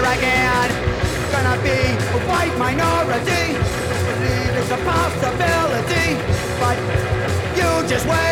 again. Gonna be a white minority. Believe it's a possibility, but you just wait.